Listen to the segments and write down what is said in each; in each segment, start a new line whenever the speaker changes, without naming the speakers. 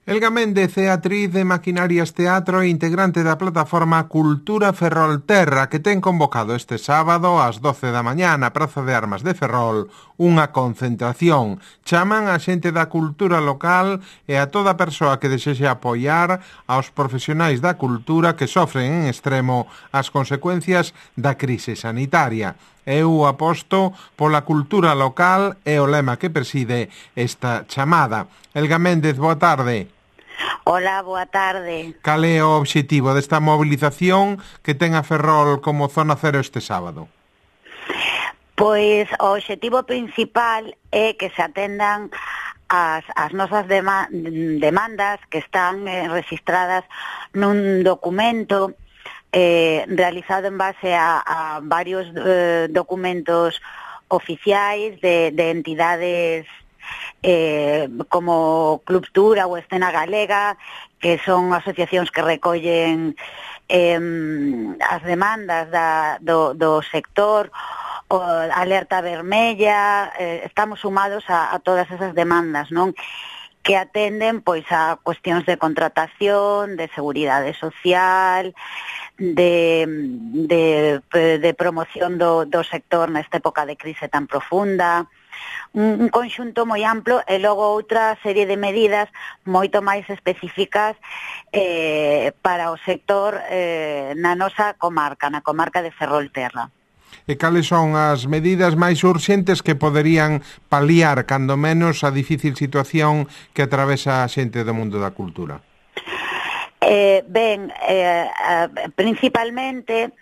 Elga Méndez é actriz de Maquinarias Teatro e integrante da plataforma Cultura Ferrolterra, que ten convocado este sábado ás 12 da mañá na Praza de Armas de Ferrol unha concentración. Chaman a xente da cultura local e a toda persoa que desexe apoiar aos profesionais da cultura que sofren en extremo as consecuencias da crise sanitaria. Eu aposto pola cultura local e o lema que preside esta chamada. Elga Méndez, boa tarde.
Hola, boa tarde.
Cal é o obxectivo desta movilización que ten a Ferrol como zona cero este sábado?
Pois o obxectivo principal é que se atendan as nosas demandas que están registradas nun documento realizado en base a varios documentos oficiais de entidades como Clubtura ou Escena Galega, que son asociacións que recollen as demandas do sector, o Alerta Vermella. Estamos sumados a todas esas demandas, non? Que atenden pois a cuestións de contratación, de seguridade social, de promoción do sector nesta época de crise tan profunda. Un conxunto moi amplo e logo outra serie de medidas moito máis específicas para o sector na nosa comarca, na comarca de Ferrolterra.
E cales son as medidas máis urxentes que poderían paliar, cando menos, a difícil situación que atravesa a xente do mundo da cultura?
Principalmente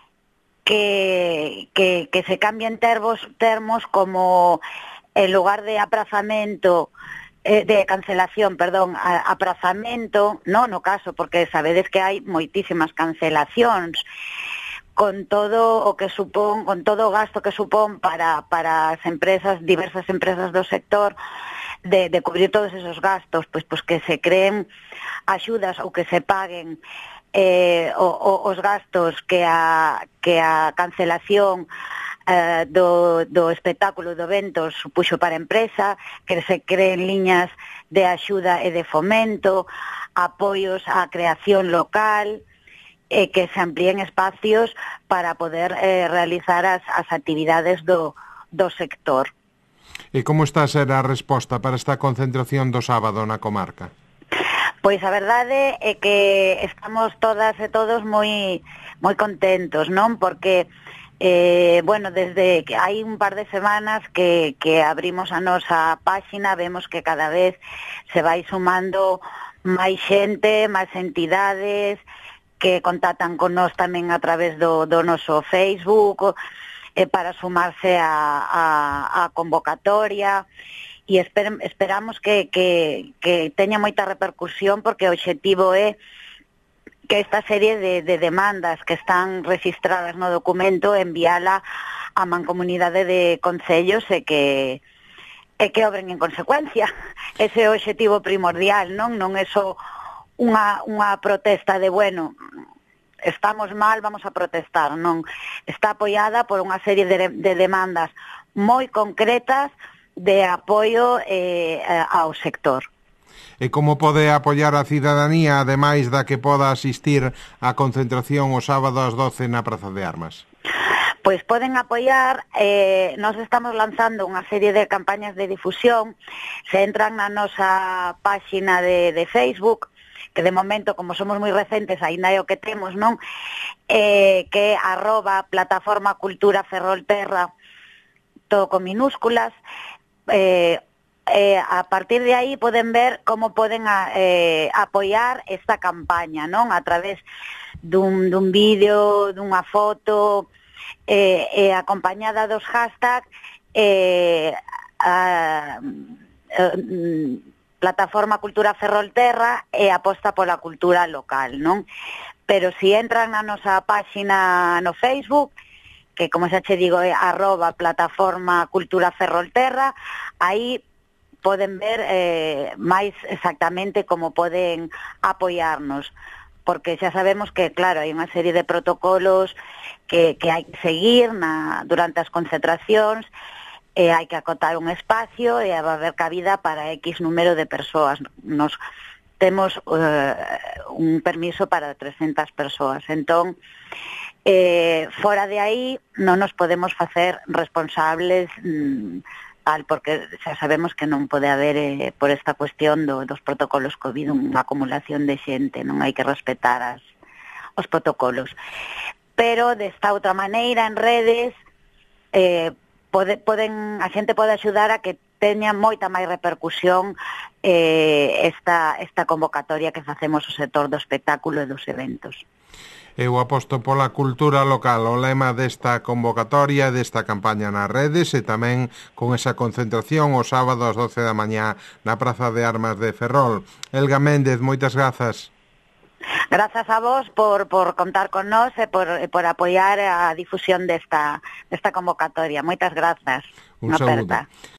que se cambien termos como en lugar de aprazamento, de cancelación, aprazamento, non no caso, porque sabedes que hai moitísimas cancelacións, con todo o que supón, con todo o gasto que supón para as empresas, diversas empresas do sector, de cubrir todos esos gastos, pois que se creen axudas ou que se paguen os gastos que a cancelación do espectáculo do evento supuxo para a empresa, que se creen liñas de axuda e de fomento, apoios á creación local, que se amplíen espacios para poder realizar as actividades do sector.
E como está a ser a resposta para esta concentración do sábado na comarca?
Pois a verdade é que estamos todas e todos moi contentos, non? Porque desde que hai un par de semanas que abrimos a nosa páxina, vemos que cada vez se vai sumando máis xente, máis entidades que contactan con nós tamén a través do noso Facebook para sumarse a convocatoria, e esperamos que teña moita repercusión, porque o obxectivo é que esta serie de demandas que están registradas no documento enviala á mancomunidade de concellos e que obren en consecuencia. Ese é o obxectivo primordial, non é só unha protesta de, estamos mal, vamos a protestar, non. Está apoiada por unha serie de demandas moi concretas de apoio ao sector.
E como pode apoiar a cidadanía, ademais da que poda asistir á concentración o sábado ás 12 na Praza de Armas?
Pois poden apoiar, nós estamos lanzando unha serie de campañas de difusión. Se entran na nosa páxina de Facebook, que de momento, como somos moi recentes, aínda é o que temos, non? Que é @plataforma Cultura Ferrolterra, todo con minúsculas. A partir de aí poden ver como poden apoiar esta campaña, non? A través dun vídeo, dunha foto, acompañada dos hashtags Plataforma Cultura Ferrolterra e aposta pola cultura local, non? Pero se entran na nosa páxina no Facebook, que como xa che digo é @plataforma Cultura Ferrolterra, aí poden ver máis exactamente como poden apoiarnos, porque xa sabemos que, claro, hai unha serie de protocolos que hai que seguir durante as concentracións, hai que acotar un espacio e vai haber cabida para X número de persoas. Nos temos un permiso para 300 persoas. Entón, fora de aí non nos podemos facer responsables porque xa sabemos que non pode haber por esta cuestión dos protocolos COVID unha acumulación de xente, non hai que respetar os protocolos. Pero desta outra maneira en redes a xente pode axudar a que teña moita máis repercusión esta convocatoria que facemos o sector do espectáculo e dos eventos.
Eu aposto pola cultura local, o lema desta convocatoria, desta campaña nas redes e tamén con esa concentración o sábado ás 12 da mañá na Praza de Armas de Ferrol. Elga Méndez, moitas grazas.
Grazas a vos por contar con nós e por apoiar a difusión desta convocatoria. Moitas grazas.
Un saúdo.